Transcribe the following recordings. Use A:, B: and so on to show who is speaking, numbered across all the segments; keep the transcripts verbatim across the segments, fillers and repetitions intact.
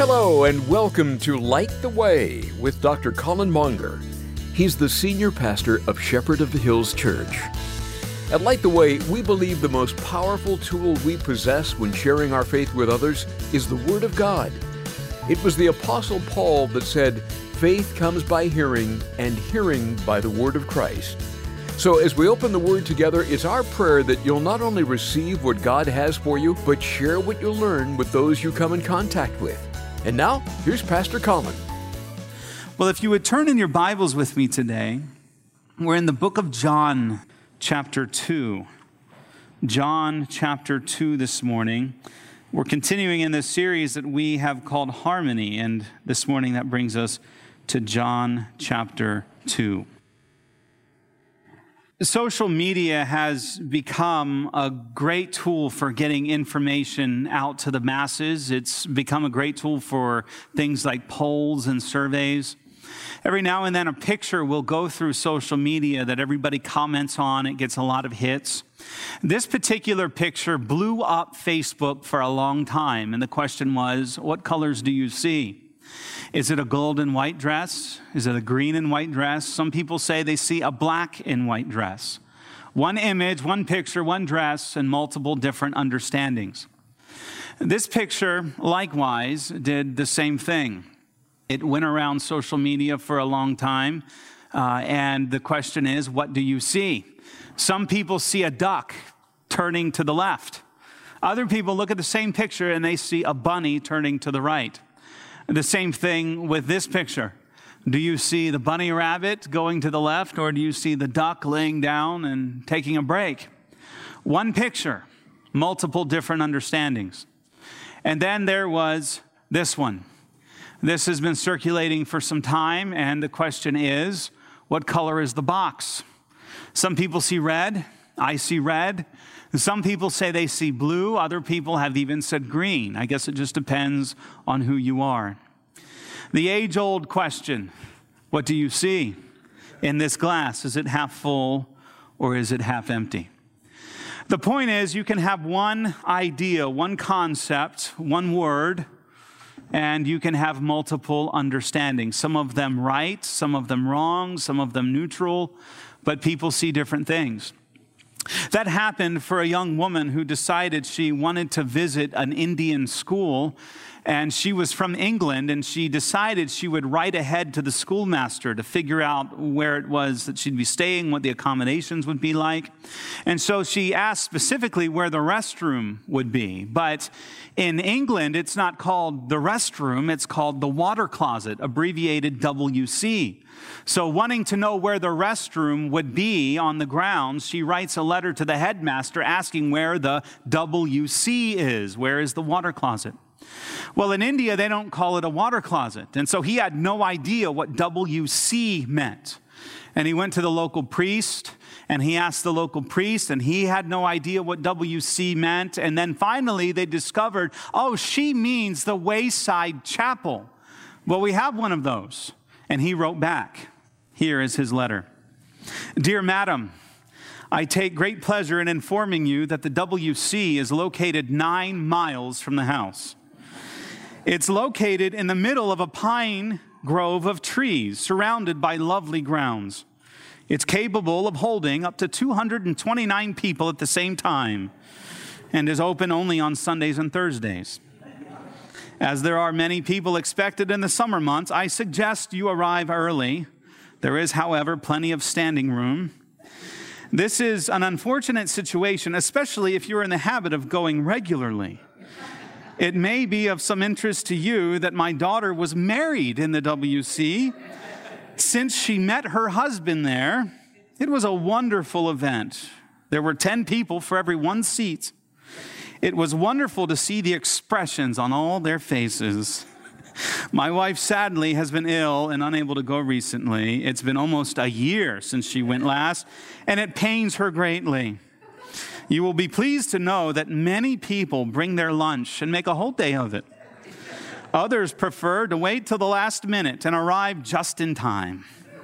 A: Hello and welcome to Light the Way with Doctor Colin Monger. He's the senior pastor of Shepherd of the Hills Church. At Light the Way, we believe the most powerful tool we possess when sharing our faith with others is the Word of God. It was the Apostle Paul that said, "Faith comes by hearing, and hearing by the Word of Christ." So as we open the Word together, it's our prayer that you'll not only receive what God has for you, but share what you'll learn with those you come in contact with. And now, here's Pastor Colin.
B: Well, if you would turn in your Bibles with me today, we're in the book of John, chapter two. John, chapter two this morning. We're continuing in this series that we have called Harmony, and this morning that brings us to John, chapter two. Social media has become a great tool for getting information out to the masses. It's become a great tool for things like polls and surveys. Every now and then a picture will go through social media that everybody comments on. It gets a lot of hits. This particular picture blew up Facebook for a long time, and the question was, what colors do you see? Is it a gold and white dress? Is it a green and white dress? Some people say they see a black and white dress. One image, one picture, one dress, and multiple different understandings. This picture, likewise, did the same thing. It went around social media for a long time, uh, and the question is, what do you see? Some people see a duck turning to the left. Other people look at the same picture and they see a bunny turning to the right. The same thing with this picture. Do you see the bunny rabbit going to the left, or do you see the duck laying down and taking a break? One picture, multiple different understandings. And then there was this one. This has been circulating for some time, and the question is, what color is the box? Some people see red. I see red. Some people say they see blue. Other people have even said green. I guess it just depends on who you are. The age-old question, what do you see in this glass? Is it half full or is it half empty? The point is, you can have one idea, one concept, one word, and you can have multiple understandings. Some of them right, some of them wrong, some of them neutral, but people see different things. That happened for a young woman who decided she wanted to visit an Indian school, and she was from England, and she decided she would write ahead to the schoolmaster to figure out where it was that she'd be staying, what the accommodations would be like. And so she asked specifically where the restroom would be. But in England, it's not called the restroom, it's called the water closet, abbreviated W C. So wanting to know where the restroom would be on the grounds, she writes a letter to the headmaster asking where the W C is. Where is the water closet? Well, in India, they don't call it a water closet. And so he had no idea what W C meant. And he went to the local priest, and he asked the local priest, and he had no idea what W C meant. And then finally, they discovered, oh, she means the Wayside Chapel. Well, we have one of those. And he wrote back. Here is his letter. Dear Madam, I take great pleasure in informing you that the W C is located nine miles from the house. It's located in the middle of a pine grove of trees surrounded by lovely grounds. It's capable of holding up to two hundred twenty-nine people at the same time and is open only on Sundays and Thursdays. As there are many people expected in the summer months, I suggest you arrive early. There is, however, plenty of standing room. This is an unfortunate situation, especially if you're in the habit of going regularly. It may be of some interest to you that my daughter was married in the W C. Since she met her husband there, it was a wonderful event. There were ten people for every one seat. It was wonderful to see the expressions on all their faces. My wife, sadly, has been ill and unable to go recently. It's been almost a year since she went last, and it pains her greatly. You will be pleased to know that many people bring their lunch and make a whole day of it. Others prefer to wait till the last minute and arrive just in time.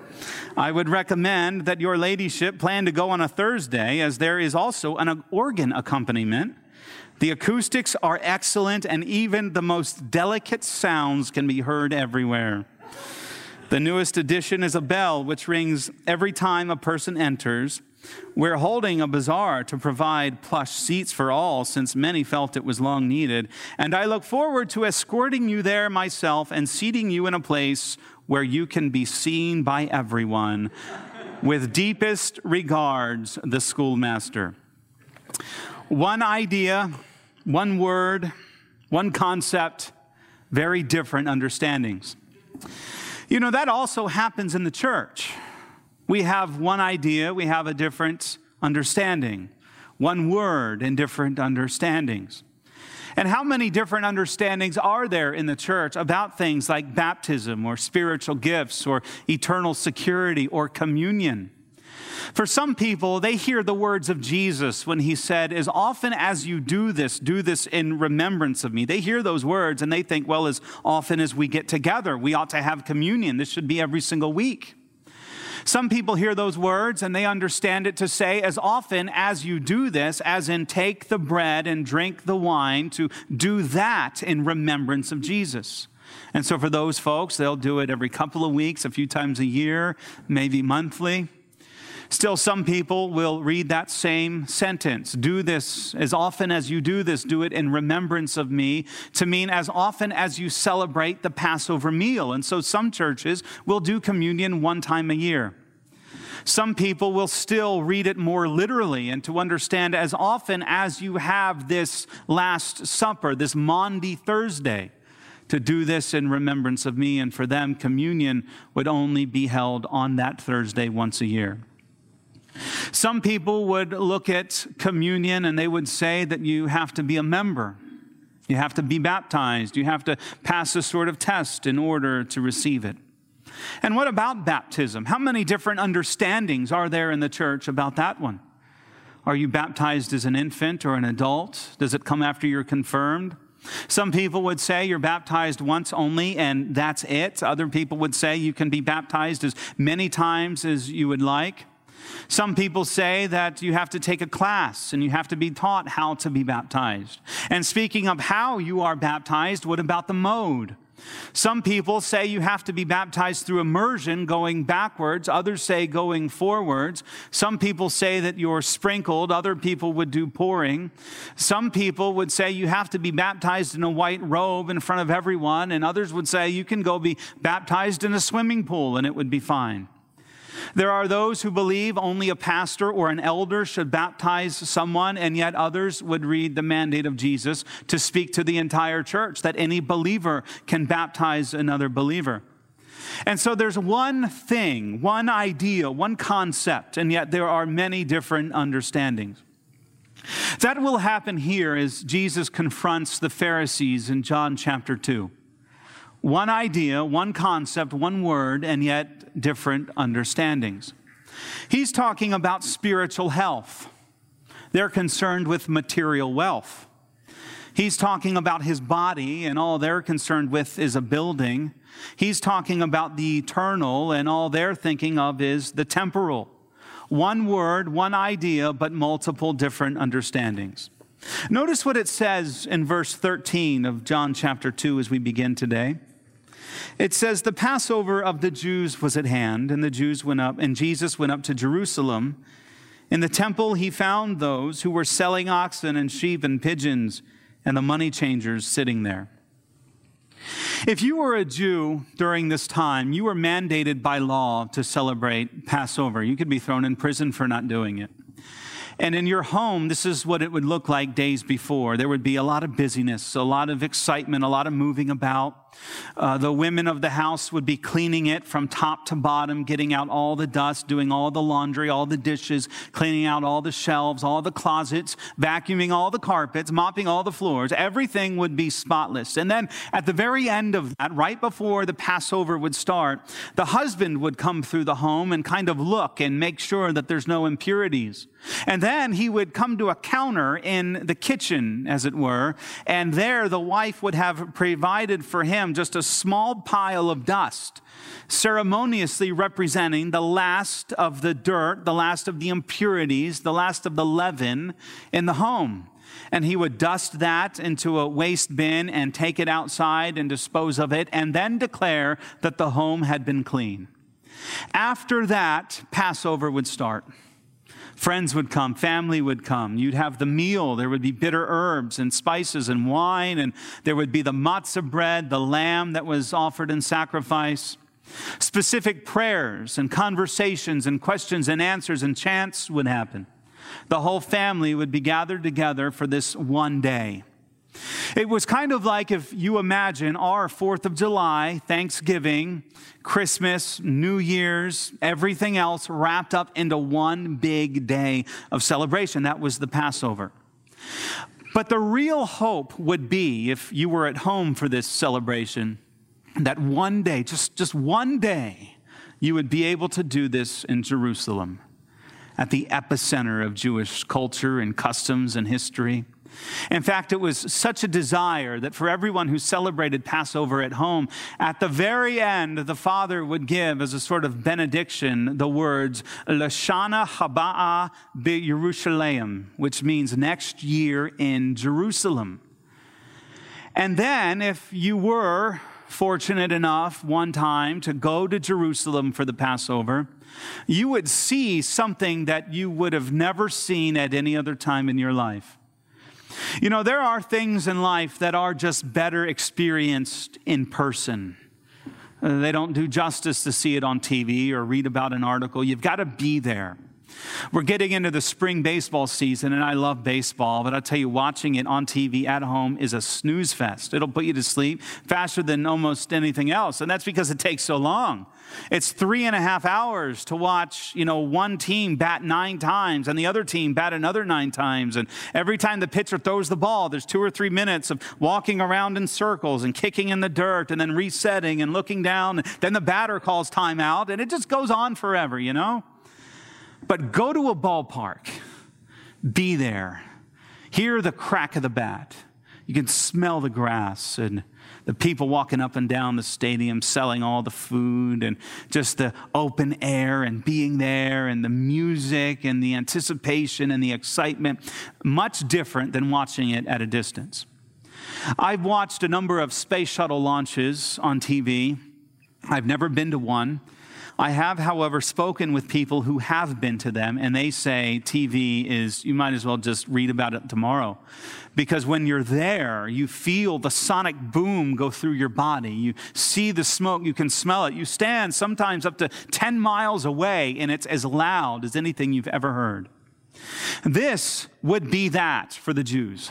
B: I would recommend that your ladyship plan to go on a Thursday, as there is also an organ accompaniment. The acoustics are excellent, and even the most delicate sounds can be heard everywhere. The newest addition is a bell which rings every time a person enters. We're holding a bazaar to provide plush seats for all, since many felt it was long needed. And I look forward to escorting you there myself and seating you in a place where you can be seen by everyone. With deepest regards, the schoolmaster. One idea, one word, one concept, very different understandings. You know, that also happens in the church. We have one idea, we have a different understanding. One word and different understandings. And how many different understandings are there in the church about things like baptism or spiritual gifts or eternal security or communion? For some people, they hear the words of Jesus when he said, as often as you do this, do this in remembrance of me. They hear those words and they think, well, as often as we get together, we ought to have communion. This should be every single week. Some people hear those words and they understand it to say, as often as you do this, as in take the bread and drink the wine, to do that in remembrance of Jesus. And so for those folks, they'll do it every couple of weeks, a few times a year, maybe monthly. Still, some people will read that same sentence, do this, as often as you do this, do it in remembrance of me, to mean as often as you celebrate the Passover meal. And so some churches will do communion one time a year. Some people will still read it more literally and to understand as often as you have this Last Supper, this Maundy Thursday, to do this in remembrance of me. And for them, communion would only be held on that Thursday once a year. Some people would look at communion and they would say that you have to be a member. You have to be baptized. You have to pass a sort of test in order to receive it. And what about baptism? How many different understandings are there in the church about that one? Are you baptized as an infant or an adult? Does it come after you're confirmed? Some people would say you're baptized once only and that's it. Other people would say you can be baptized as many times as you would like. Some people say that you have to take a class and you have to be taught how to be baptized. And speaking of how you are baptized, what about the mode? Some people say you have to be baptized through immersion, going backwards. Others say going forwards. Some people say that you're sprinkled. Other people would do pouring. Some people would say you have to be baptized in a white robe in front of everyone. And others would say you can go be baptized in a swimming pool and it would be fine. There are those who believe only a pastor or an elder should baptize someone, and yet others would read the mandate of Jesus to speak to the entire church, that any believer can baptize another believer. And so there's one thing, one idea, one concept, and yet there are many different understandings. That will happen here as Jesus confronts the Pharisees in John chapter two. One idea, one concept, one word, and yet different understandings. He's talking about spiritual health. They're concerned with material wealth. He's talking about his body, and all they're concerned with is a building. He's talking about the eternal, and all they're thinking of is the temporal. One word, one idea, but multiple different understandings. Notice what it says in verse thirteen of John chapter two as we begin today. It says, the Passover of the Jews was at hand, and the Jews went up, and Jesus went up to Jerusalem. In the temple he found those who were selling oxen and sheep and pigeons, and the money changers sitting there. If you were a Jew during this time, you were mandated by law to celebrate Passover. You could be thrown in prison for not doing it. And in your home, this is what it would look like days before. There would be a lot of busyness, a lot of excitement, a lot of moving about. Uh, the women of the house would be cleaning it from top to bottom, getting out all the dust, doing all the laundry, all the dishes, cleaning out all the shelves, all the closets, vacuuming all the carpets, mopping all the floors. Everything would be spotless. And then at the very end of that, right before the Passover would start, the husband would come through the home and kind of look and make sure that there's no impurities. And then he would come to a counter in the kitchen, as it were, and there the wife would have provided for him just a small pile of dust, ceremoniously representing the last of the dirt, the last of the impurities, the last of the leaven in the home. and he would dust that into a waste bin and take it outside and dispose of it, and then declare that the home had been clean. After that, Passover would start. Friends would come, family would come. You'd have the meal. There would be bitter herbs and spices and wine, and there would be the matzah bread, the lamb that was offered in sacrifice. Specific prayers and conversations and questions and answers and chants would happen. The whole family would be gathered together for this one day. It was kind of like if you imagine our fourth of July, Thanksgiving, Christmas, New Year's, everything else wrapped up into one big day of celebration. That was the Passover. But the real hope would be, if you were at home for this celebration, that one day, just, just one day, you would be able to do this in Jerusalem, at the epicenter of Jewish culture and customs and history. In fact, it was such a desire that for everyone who celebrated Passover at home, at the very end, the father would give as a sort of benediction the words, Lashana Haba'a B'Yerushalayim, which means next year in Jerusalem. And then, if you were fortunate enough one time to go to Jerusalem for the Passover, you would see something that you would have never seen at any other time in your life. You know, there are things in life that are just better experienced in person. Uh, they don't do justice to see it on T V or read about an article. You've got to be there. We're getting into the spring baseball season, and I love baseball, but I'll tell you, watching it on T V at home is a snooze fest. It'll put you to sleep faster than almost anything else, and that's because it takes so long. It's three and a half hours to watch, you know, one team bat nine times and the other team bat another nine times, and every time the pitcher throws the ball, there's two or three minutes of walking around in circles and kicking in the dirt and then resetting and looking down, and then the batter calls timeout, and it just goes on forever, you know? But go to a ballpark, be there, hear the crack of the bat. You can smell the grass and the people walking up and down the stadium selling all the food, and just the open air and being there and the music and the anticipation and the excitement. Much different than watching it at a distance. I've watched a number of space shuttle launches on T V. I've never been to one. I have, however, spoken with people who have been to them, and they say T V is, you might as well just read about it tomorrow. Because when you're there, you feel the sonic boom go through your body. You see the smoke, you can smell it. You stand sometimes up to ten miles away, and it's as loud as anything you've ever heard. This would be that for the Jews.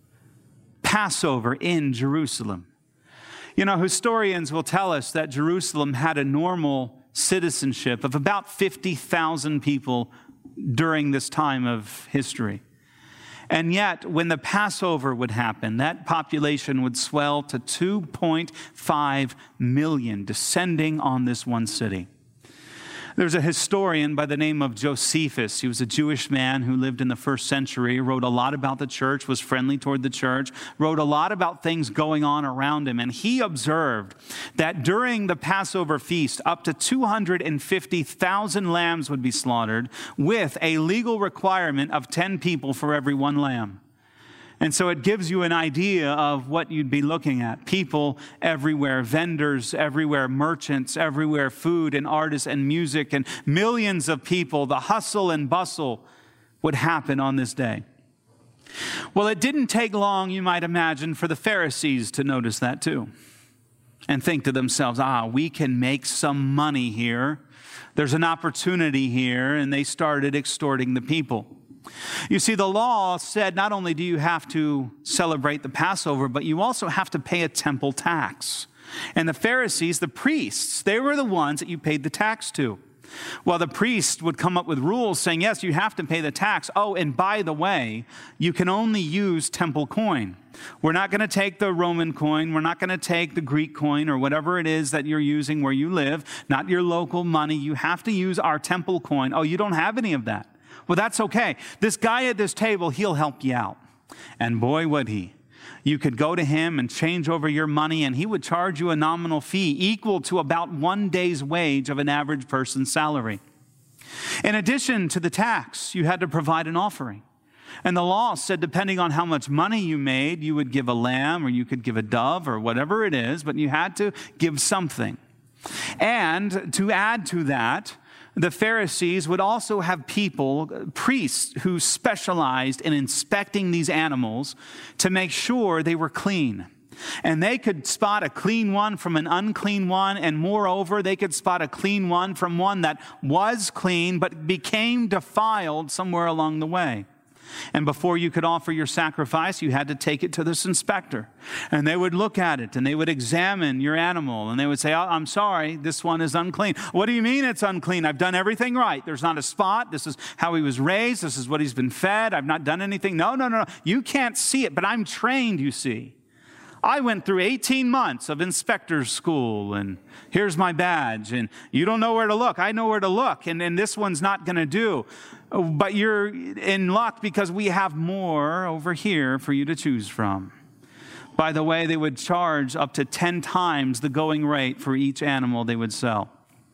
B: Passover in Jerusalem. You know, historians will tell us that Jerusalem had a normal citizenship of about fifty thousand people during this time of history. And yet, when the Passover would happen, that population would swell to two point five million, descending on this one city. There's a historian by the name of Josephus. He was a Jewish man who lived in the first century, wrote a lot about the church, was friendly toward the church, wrote a lot about things going on around him. And he observed that during the Passover feast, up to two hundred fifty thousand lambs would be slaughtered, with a legal requirement of ten people for every one lamb. And so it gives you an idea of what you'd be looking at. People everywhere, vendors everywhere, merchants everywhere, food and artists and music, and millions of people. The hustle and bustle would happen on this day. Well, it didn't take long, you might imagine, for the Pharisees to notice that too, and think to themselves, ah, we can make some money here. There's an opportunity here, and they started extorting the people. You see, the law said not only do you have to celebrate the Passover, but you also have to pay a temple tax. And the Pharisees, the priests, they were the ones that you paid the tax to. Well, the priest would come up with rules saying, yes, you have to pay the tax. Oh, and by the way, you can only use temple coin. We're not going to take the Roman coin. We're not going to take the Greek coin or whatever it is that you're using where you live, not your local money. You have to use our temple coin. Oh, you don't have any of that. Well, that's okay. This guy at this table, he'll help you out. And boy, would he. You could go to him and change over your money, and he would charge you a nominal fee equal to about one day's wage of an average person's salary. In addition to the tax, you had to provide an offering. And the law said, depending on how much money you made, you would give a lamb or you could give a dove or whatever it is, but you had to give something. And to add to that, the Pharisees would also have people, priests, who specialized in inspecting these animals to make sure they were clean. And they could spot a clean one from an unclean one, and moreover, they could spot a clean one from one that was clean but became defiled somewhere along the way. And before you could offer your sacrifice, you had to take it to this inspector. And they would look at it, and they would examine your animal, and they would say, oh, I'm sorry, this one is unclean. What do you mean it's unclean? I've done everything right. There's not a spot. This is how he was raised. This is what he's been fed. I've not done anything. No, no, no, no. You can't see it, but I'm trained, you see. I went through eighteen months of inspector's school, and here's my badge, and you don't know where to look. I know where to look, and, and this one's not going to do. But you're in luck because we have more over here for you to choose from. By the way, they would charge up to ten times the going rate for each animal they would sell.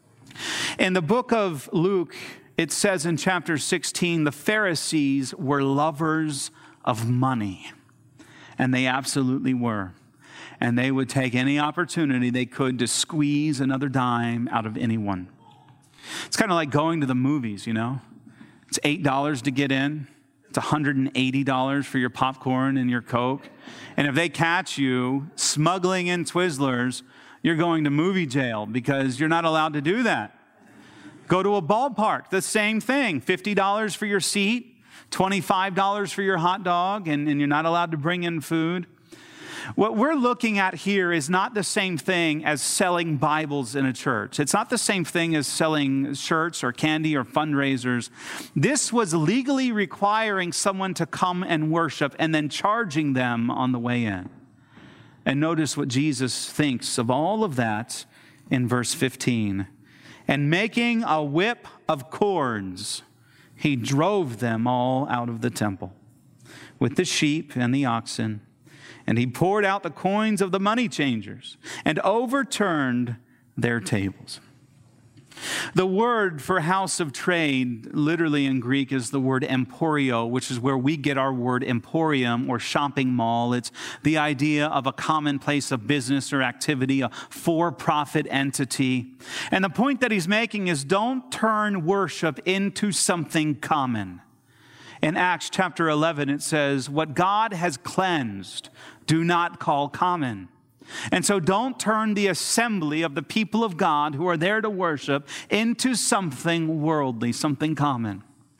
B: In the book of Luke, it says in chapter sixteen, the Pharisees were lovers of money. And they absolutely were. And they would take any opportunity they could to squeeze another dime out of anyone. It's kind of like going to the movies, you know. It's eight dollars to get in. It's one hundred eighty dollars for your popcorn and your Coke. And if they catch you smuggling in Twizzlers, you're going to movie jail because you're not allowed to do that. Go to a ballpark, the same thing. fifty dollars for your seat. twenty-five dollars for your hot dog, and, and you're not allowed to bring in food. What we're looking at here is not the same thing as selling Bibles in a church. It's not the same thing as selling shirts or candy or fundraisers. This was legally requiring someone to come and worship and then charging them on the way in. And notice what Jesus thinks of all of that in verse fifteen. And making a whip of cords, he drove them all out of the temple with the sheep and the oxen. And he poured out the coins of the money changers and overturned their tables. The word for house of trade, literally in Greek, is the word emporio, which is where we get our word emporium or shopping mall. It's the idea of a common place of business or activity, a for-profit entity. And the point that he's making is don't turn worship into something common. In Acts chapter eleven, it says, what God has cleansed, do not call common. And so don't turn the assembly of the people of God who are there to worship into something worldly, something common.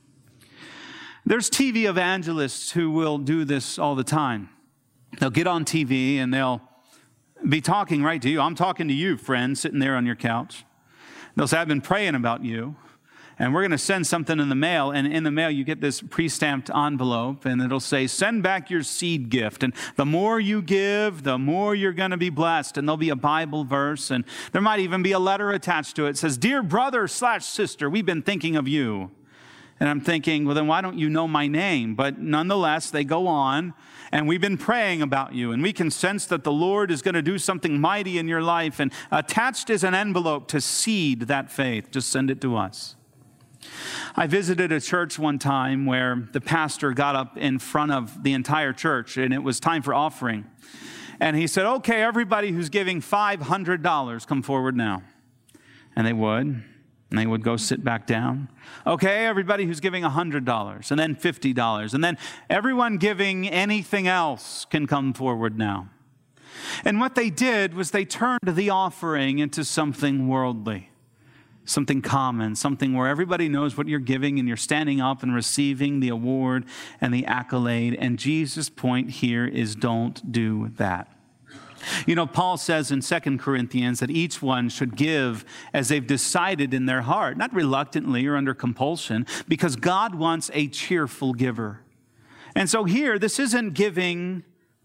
B: There's T V evangelists who will do this all the time. They'll get on T V and they'll be talking right to you. I'm talking to you, friend, sitting there on your couch. They'll say, I've been praying about you. And we're going to send something in the mail, and in the mail you get this pre-stamped envelope, and it'll say, send back your seed gift. And the more you give, the more you're going to be blessed. And there'll be a Bible verse, and there might even be a letter attached to it. It says, dear brother slash sister, we've been thinking of you. And I'm thinking, well, then why don't you know my name? But nonetheless, they go on, and we've been praying about you, and we can sense that the Lord is going to do something mighty in your life. And attached is an envelope to seed that faith. Just send it to us. I visited a church one time where the pastor got up in front of the entire church, and it was time for offering. And he said, okay, everybody who's giving five hundred dollars, come forward now. And they would, and they would go sit back down. Okay, everybody who's giving one hundred dollars, and then fifty dollars. And then everyone giving anything else can come forward now. And what they did was they turned the offering into something worldly. Something common, something where everybody knows what you're giving and you're standing up and receiving the award and the accolade. And Jesus' point here is don't do that. You know, Paul says in Second Corinthians that each one should give as they've decided in their heart, not reluctantly or under compulsion, because God wants a cheerful giver. And so here, this isn't giving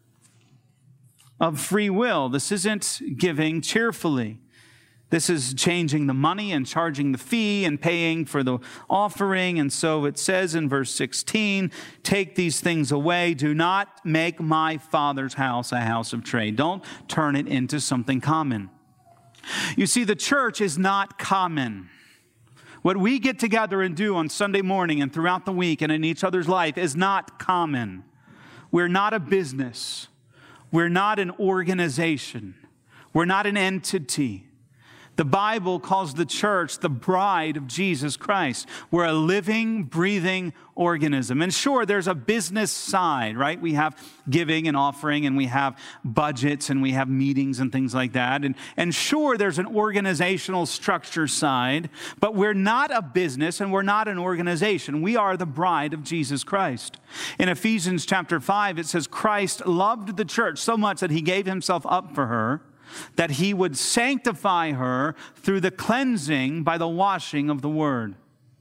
B: of free will. This isn't giving cheerfully. This is changing the money and charging the fee and paying for the offering. And so it says in verse sixteen, take these things away. Do not make my Father's house a house of trade. Don't turn it into something common. You see, the church is not common. What we get together and do on Sunday morning and throughout the week and in each other's life is not common. We're not a business. We're not an organization. We're not an entity. The Bible calls the church the bride of Jesus Christ. We're a living, breathing organism. And sure, there's a business side, right? We have giving and offering, and we have budgets, and we have meetings and things like that. And, and sure, there's an organizational structure side, but we're not a business and we're not an organization. We are the bride of Jesus Christ. In Ephesians chapter five, it says, Christ loved the church so much that he gave himself up for her, that he would sanctify her through the cleansing by the washing of the word.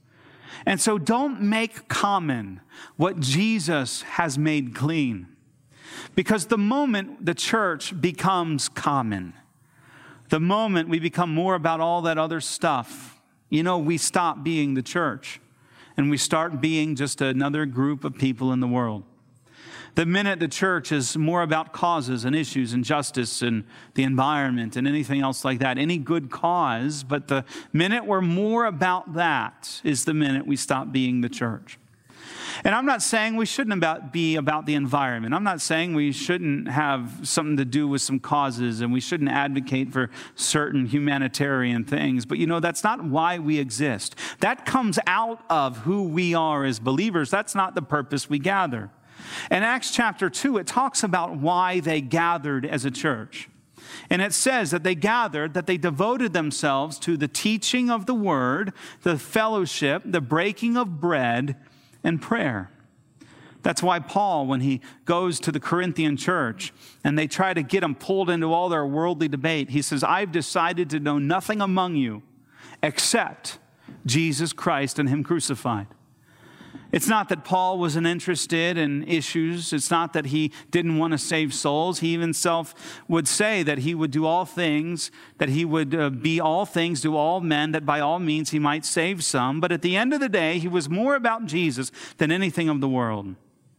B: And so don't make common what Jesus has made clean. Because the moment the church becomes common, the moment we become more about all that other stuff, you know, we stop being the church and we start being just another group of people in the world. The minute the church is more about causes and issues and justice and the environment and anything else like that, any good cause, but the minute we're more about that is the minute we stop being the church. And I'm not saying we shouldn't about, be about the environment. I'm not saying we shouldn't have something to do with some causes and we shouldn't advocate for certain humanitarian things. But you know, that's not why we exist. That comes out of who we are as believers. That's not the purpose we gather. In Acts chapter two, it talks about why they gathered as a church. And it says that they gathered, that they devoted themselves to the teaching of the word, the fellowship, the breaking of bread, and prayer. That's why Paul, when he goes to the Corinthian church and they try to get him pulled into all their worldly debate, he says, I've decided to know nothing among you except Jesus Christ and him crucified. It's not that Paul wasn't interested in issues. It's not that he didn't want to save souls. He even himself would say that he would do all things, that he would uh, be all things to all men, that by all means he might save some. But at the end of the day, he was more about Jesus than anything of the world.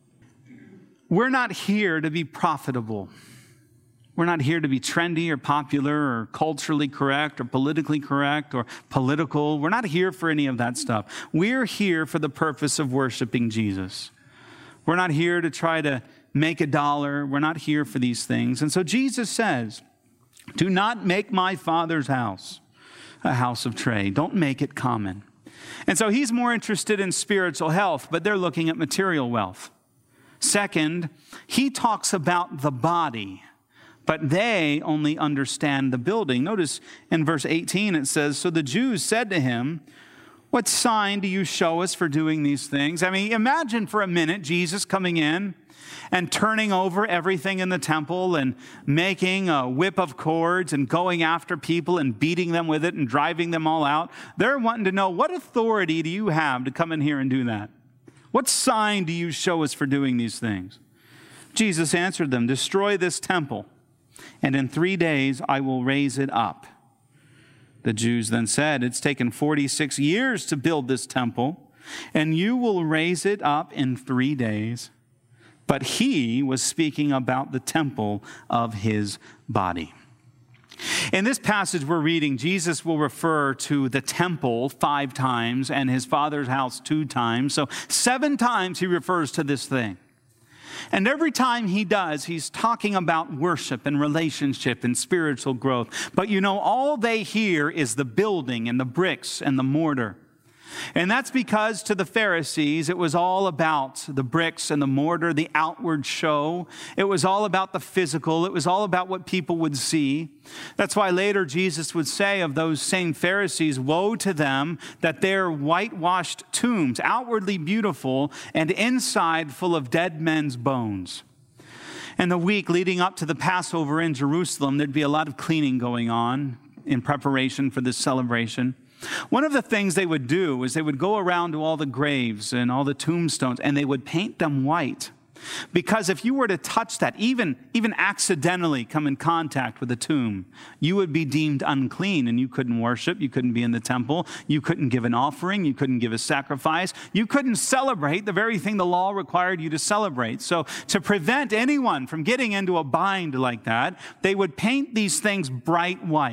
B: We're not here to be profitable. We're not here to be trendy or popular or culturally correct or politically correct or political. We're not here for any of that stuff. We're here for the purpose of worshiping Jesus. We're not here to try to make a dollar. We're not here for these things. And so Jesus says, do not make my Father's house a house of trade. Don't make it common. And so he's more interested in spiritual health, but they're looking at material wealth. Second, he talks about the body, but they only understand the building. Notice in verse eighteen, it says, so the Jews said to him, what sign do you show us for doing these things? I mean, imagine for a minute Jesus coming in and turning over everything in the temple and making a whip of cords and going after people and beating them with it and driving them all out. They're wanting to know, what authority do you have to come in here and do that? What sign do you show us for doing these things? Jesus answered them, destroy this temple, and in three days I will raise it up. The Jews then said, it's taken forty-six years to build this temple, and you will raise it up in three days. But he was speaking about the temple of his body. In this passage we're reading, Jesus will refer to the temple five times and his Father's house two times. So seven times he refers to this thing. And every time he does, he's talking about worship and relationship and spiritual growth. But you know, all they hear is the building and the bricks and the mortar. And that's because to the Pharisees, it was all about the bricks and the mortar, the outward show. It was all about the physical. It was all about what people would see. That's why later Jesus would say of those same Pharisees, woe to them that they're whitewashed tombs, outwardly beautiful and inside full of dead men's bones. And the week leading up to the Passover in Jerusalem, there'd be a lot of cleaning going on in preparation for this celebration. One of the things they would do is they would go around to all the graves and all the tombstones and they would paint them white. Because if you were to touch that, even, even accidentally come in contact with a tomb, you would be deemed unclean and you couldn't worship, you couldn't be in the temple, you couldn't give an offering, you couldn't give a sacrifice, you couldn't celebrate the very thing the law required you to celebrate. So to prevent anyone from getting into a bind like that, they would paint these things bright white.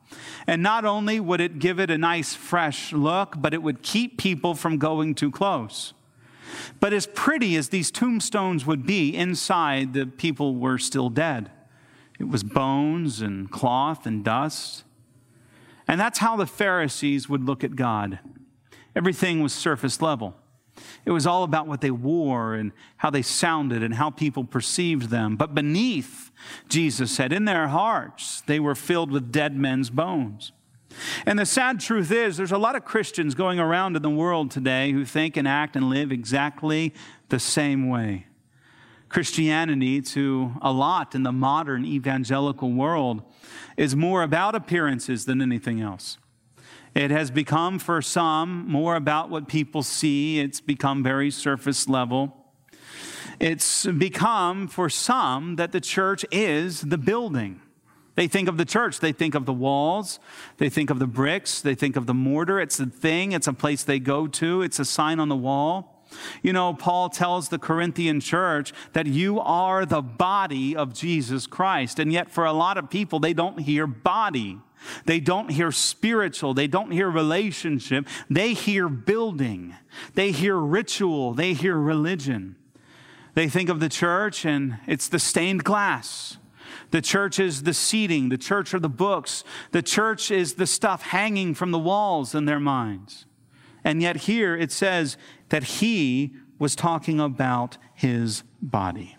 B: And not only would it give it a nice fresh look, but it would keep people from going too close. But as pretty as these tombstones would be, inside the people were still dead. It was bones and cloth and dust. And that's how the Pharisees would look at God. Everything was surface level. It was all about what they wore and how they sounded and how people perceived them. But beneath, Jesus said, in their hearts, they were filled with dead men's bones. And the sad truth is, there's a lot of Christians going around in the world today who think and act and live exactly the same way. Christianity, to a lot in the modern evangelical world, is more about appearances than anything else. It has become, for some, more about what people see. It's become very surface level. It's become, for some, that the church is the building. They think of the church, they think of the walls, they think of the bricks, they think of the mortar. It's the thing, it's a place they go to, it's a sign on the wall. You know, Paul tells the Corinthian church that you are the body of Jesus Christ. And yet for a lot of people, they don't hear body. They don't hear spiritual. They don't hear relationship. They hear building. They hear ritual. They hear religion. They think of the church and it's the stained glass. The church is the seating. The church are the books. The church is the stuff hanging from the walls in their minds. And yet here it says that he was talking about his body.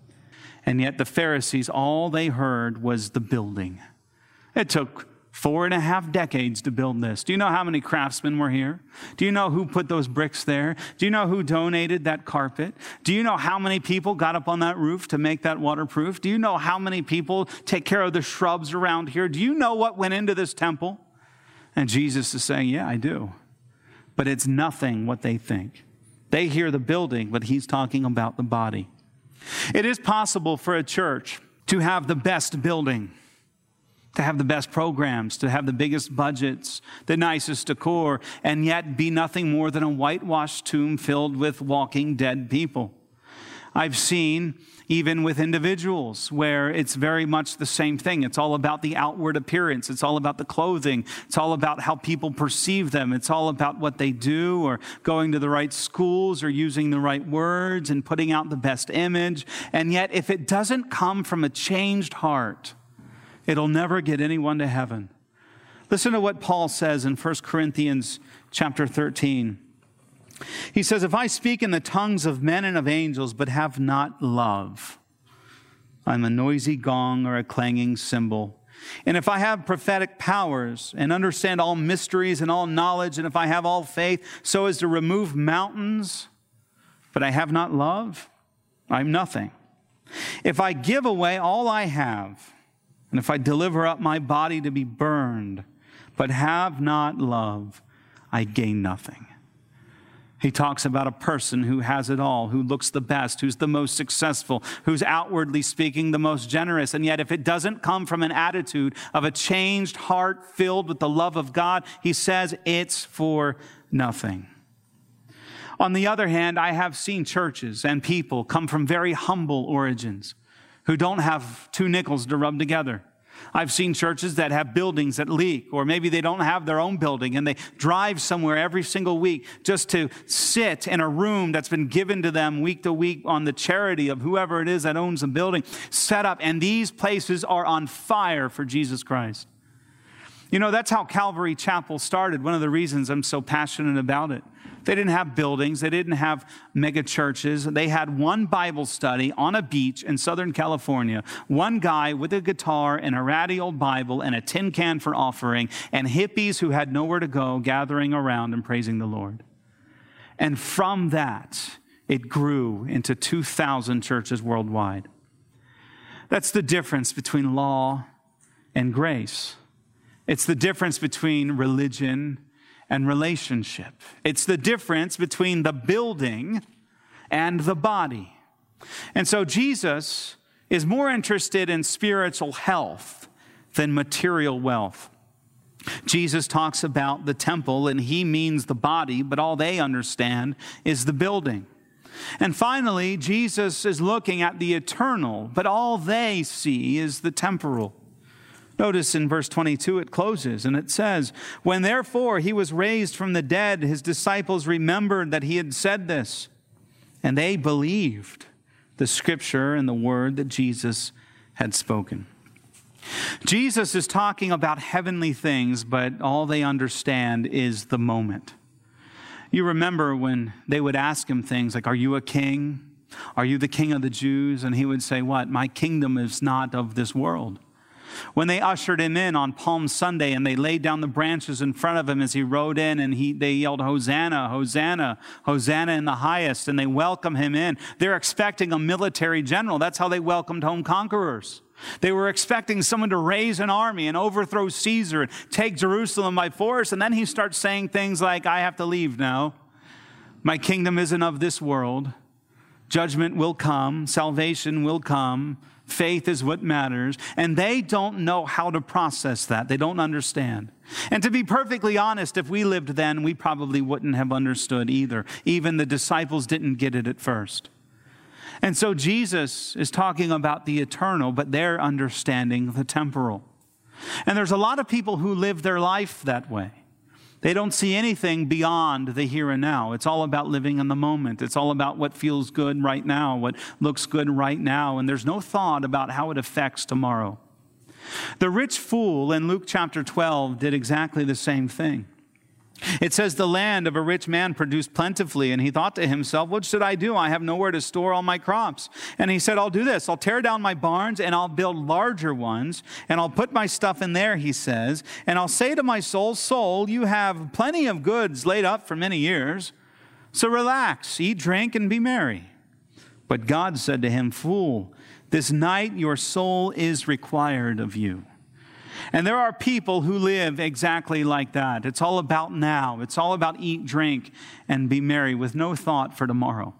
B: And yet the Pharisees, all they heard was the building. It took four and a half decades to build this. Do you know how many craftsmen were here? Do you know who put those bricks there? Do you know who donated that carpet? Do you know how many people got up on that roof to make that waterproof? Do you know how many people take care of the shrubs around here? Do you know what went into this temple? And Jesus is saying, yeah, I do. But it's nothing what they think. They hear the building, but he's talking about the body. It is possible for a church to have the best building, to have the best programs, to have the biggest budgets, the nicest decor, and yet be nothing more than a whitewashed tomb filled with walking dead people. I've seen, even with individuals, where it's very much the same thing. It's all about the outward appearance. It's all about the clothing. It's all about how people perceive them. It's all about what they do, or going to the right schools, or using the right words, and putting out the best image. And yet, if it doesn't come from a changed heart, it'll never get anyone to heaven. Listen to what Paul says in First Corinthians chapter thirteen. He says, if I speak in the tongues of men and of angels, but have not love, I'm a noisy gong or a clanging cymbal. And if I have prophetic powers and understand all mysteries and all knowledge, and if I have all faith so as to remove mountains, but I have not love, I'm nothing. If I give away all I have, and if I deliver up my body to be burned, but have not love, I gain nothing. He talks about a person who has it all, who looks the best, who's the most successful, who's outwardly speaking the most generous. And yet if it doesn't come from an attitude of a changed heart filled with the love of God, he says it's for nothing. On the other hand, I have seen churches and people come from very humble origins who don't have two nickels to rub together. I've seen churches that have buildings that leak, or maybe they don't have their own building and they drive somewhere every single week just to sit in a room that's been given to them week to week on the charity of whoever it is that owns the building, set up. And these places are on fire for Jesus Christ. You know, that's how Calvary Chapel started. One of the reasons I'm so passionate about it. They didn't have buildings. They didn't have mega churches. They had one Bible study on a beach in Southern California. One guy with a guitar and a ratty old Bible and a tin can for offering, and hippies who had nowhere to go gathering around and praising the Lord. And from that, it grew into two thousand churches worldwide. That's the difference between law and grace. It's the difference between religion and relationship. It's the difference between the building and the body. And so Jesus is more interested in spiritual health than material wealth. Jesus talks about the temple, and he means the body, but all they understand is the building. And finally, Jesus is looking at the eternal, but all they see is the temporal. Notice in verse twenty-two it closes and it says, "When therefore he was raised from the dead, his disciples remembered that he had said this, and they believed the scripture and the word that Jesus had spoken." Jesus is talking about heavenly things, but all they understand is the moment. You remember when they would ask him things like, "Are you a king? Are you the king of the Jews?" And he would say, "What? My kingdom is not of this world." When they ushered him in on Palm Sunday and they laid down the branches in front of him as he rode in, and he, they yelled, "Hosanna, Hosanna, Hosanna in the highest," and they welcome him in. They're expecting a military general. That's how they welcomed home conquerors. They were expecting someone to raise an army and overthrow Caesar and take Jerusalem by force. And then he starts saying things like, "I have to leave now. My kingdom isn't of this world. Judgment will come. Salvation will come. Faith is what matters." And they don't know how to process that. They don't understand. And to be perfectly honest, if we lived then, we probably wouldn't have understood either. Even the disciples didn't get it at first. And so Jesus is talking about the eternal, but they're understanding the temporal. And there's a lot of people who live their life that way. They don't see anything beyond the here and now. It's all about living in the moment. It's all about what feels good right now, what looks good right now, and there's no thought about how it affects tomorrow. The rich fool in Luke chapter twelve did exactly the same thing. It says, "The land of a rich man produced plentifully, and he thought to himself, 'What should I do? I have nowhere to store all my crops.' And he said, 'I'll do this. I'll tear down my barns, and I'll build larger ones, and I'll put my stuff in there,' he says, 'and I'll say to my soul, soul, you have plenty of goods laid up for many years. So relax, eat, drink, and be merry.' But God said to him, 'Fool, this night your soul is required of you.'" And there are people who live exactly like that. It's all about now. It's all about eat, drink, and be merry with no thought for tomorrow.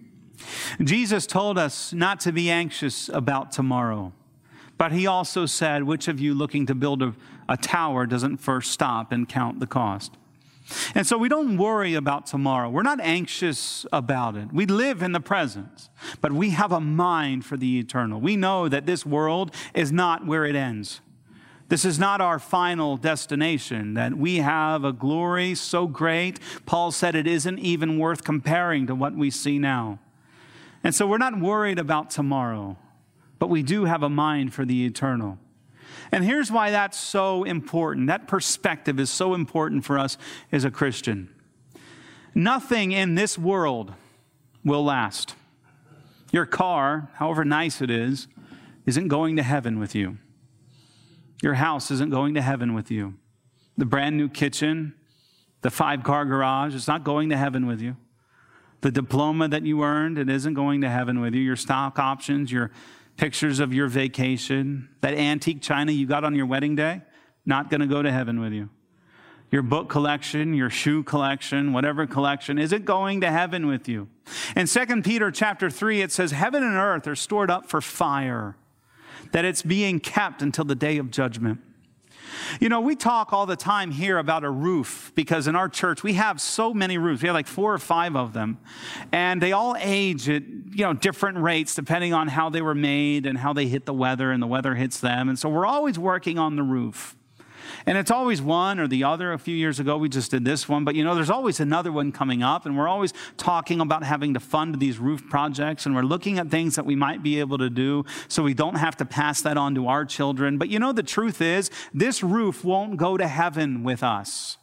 B: Jesus told us not to be anxious about tomorrow. But he also said, which of you looking to build a, a tower doesn't first stop and count the cost? And so we don't worry about tomorrow. We're not anxious about it. We live in the present, but we have a mind for the eternal. We know that this world is not where it ends. This is not our final destination, that we have a glory so great, Paul said it isn't even worth comparing to what we see now. And so we're not worried about tomorrow, but we do have a mind for the eternal. And here's why that's so important. That perspective is so important for us as a Christian. Nothing in this world will last. Your car, however nice it is, isn't going to heaven with you. Your house isn't going to heaven with you. The brand new kitchen, the five-car garage, it's not going to heaven with you. The diploma that you earned, it isn't going to heaven with you. Your stock options, your pictures of your vacation, that antique china you got on your wedding day, not going to go to heaven with you. Your book collection, your shoe collection, whatever collection, isn't going to heaven with you. In Second Peter chapter three, it says, heaven and earth are stored up for fire, that it's being kept until the day of judgment. You know, we talk all the time here about a roof because in our church we have so many roofs. We have like four or five of them. And they all age at, you know, different rates depending on how they were made and how they hit the weather and the weather hits them. And so we're always working on the roof. And it's always one or the other. A few years ago, we just did this one. But, you know, there's always another one coming up. And we're always talking about having to fund these roof projects. And we're looking at things that we might be able to do so we don't have to pass that on to our children. But, you know, the truth is, this roof won't go to heaven with us.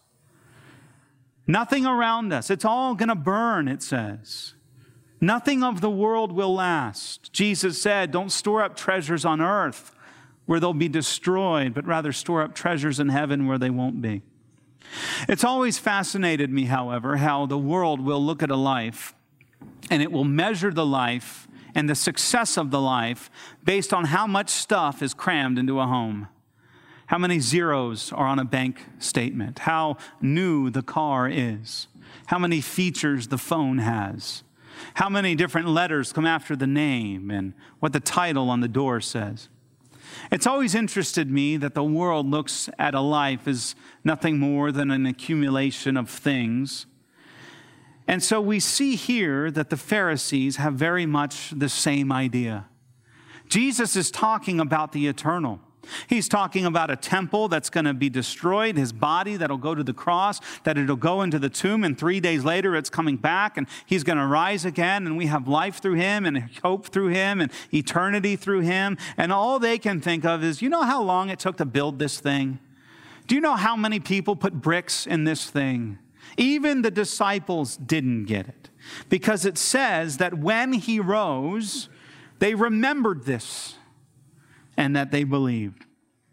B: Nothing around us. It's all going to burn, it says. Nothing of the world will last. Jesus said, don't store up treasures on earth where they'll be destroyed, but rather store up treasures in heaven where they won't be. It's always fascinated me, however, how the world will look at a life and it will measure the life and the success of the life based on how much stuff is crammed into a home. How many zeros are on a bank statement? How new the car is? How many features the phone has? How many different letters come after the name and what the title on the door says? It's always interested me that the world looks at a life as nothing more than an accumulation of things. And so we see here that the Pharisees have very much the same idea. Jesus is talking about the eternal. He's talking about a temple that's going to be destroyed, his body that'll go to the cross, that it'll go into the tomb, and three days later it's coming back, and he's going to rise again, and we have life through him, and hope through him, and eternity through him. And all they can think of is, you know how long it took to build this thing? Do you know how many people put bricks in this thing? Even the disciples didn't get it, because it says that when he rose, they remembered this, and that they believed.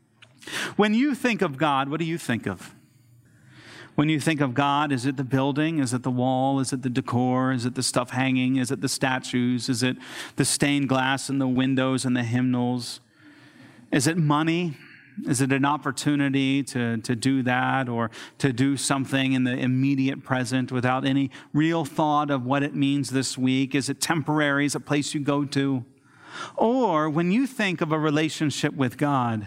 B: When you think of God, what do you think of? When you think of God, is it the building? Is it the wall? Is it the decor? Is it the stuff hanging? Is it the statues? Is it the stained glass in the windows and the hymnals? Is it money? Is it an opportunity to, to do that, or to do something in the immediate present without any real thought of what it means this week? Is it temporary? Is it a place you go to? Or when you think of a relationship with God,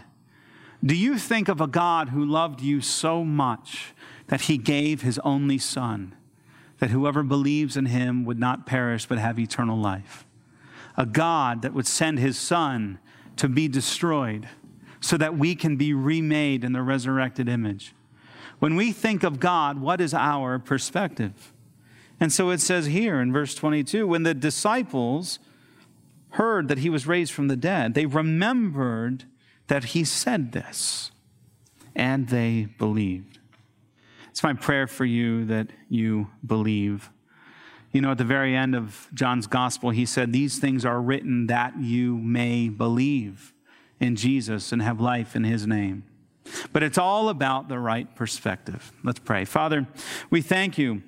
B: do you think of a God who loved you so much that he gave his only son, that whoever believes in him would not perish but have eternal life? A God that would send his son to be destroyed so that we can be remade in the resurrected image. When we think of God, what is our perspective? And so it says here in verse twenty-two, when the disciples heard that he was raised from the dead, they remembered that he said this, and they believed. It's my prayer for you that you believe. You know, at the very end of John's gospel, he said, these things are written that you may believe in Jesus and have life in his name. But it's all about the right perspective. Let's pray. Father, we thank you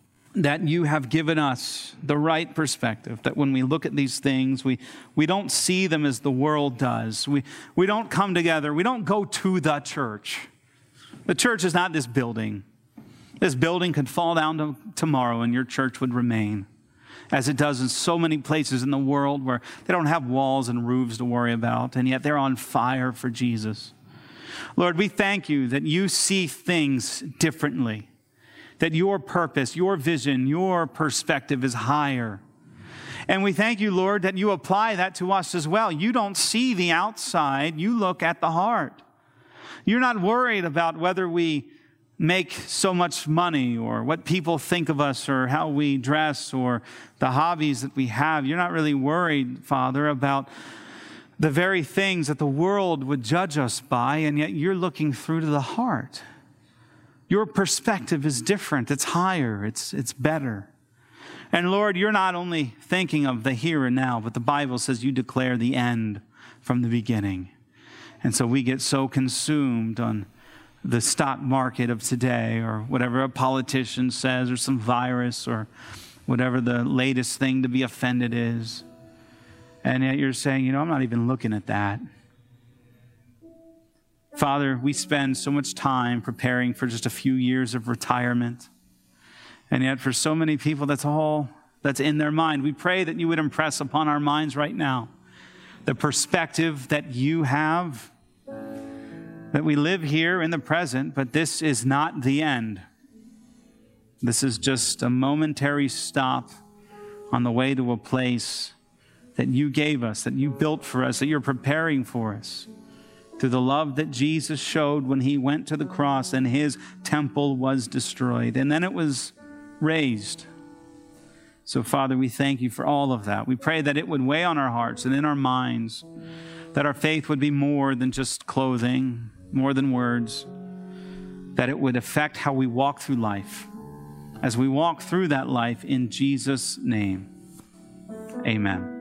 B: that you have given us the right perspective, that when we look at these things, we, we don't see them as the world does. We, we don't come together. We don't go to the church. The church is not this building. This building could fall down to tomorrow and your church would remain, as it does in so many places in the world where they don't have walls and roofs to worry about, and yet they're on fire for Jesus. Lord, we thank you that you see things differently, that your purpose, your vision, your perspective is higher. And we thank you, Lord, that you apply that to us as well. You don't see the outside, you look at the heart. You're not worried about whether we make so much money or what people think of us or how we dress or the hobbies that we have. You're not really worried, Father, about the very things that the world would judge us by, and yet you're looking through to the heart. Your perspective is different. It's higher. It's, it's better. And Lord, you're not only thinking of the here and now, but the Bible says you declare the end from the beginning. And so we get so consumed on the stock market of today, or whatever a politician says, or some virus, or whatever the latest thing to be offended is. And yet you're saying, you know, I'm not even looking at that. Father, we spend so much time preparing for just a few years of retirement. And yet for so many people, that's all that's in their mind. We pray that you would impress upon our minds right now the perspective that you have, that we live here in the present, but this is not the end. This is just a momentary stop on the way to a place that you gave us, that you built for us, that you're preparing for us, through the love that Jesus showed when he went to the cross and his temple was destroyed. And then it was raised. So, Father, we thank you for all of that. We pray that it would weigh on our hearts and in our minds, that our faith would be more than just clothing, more than words, that it would affect how we walk through life. As we walk through that life in Jesus' name, amen.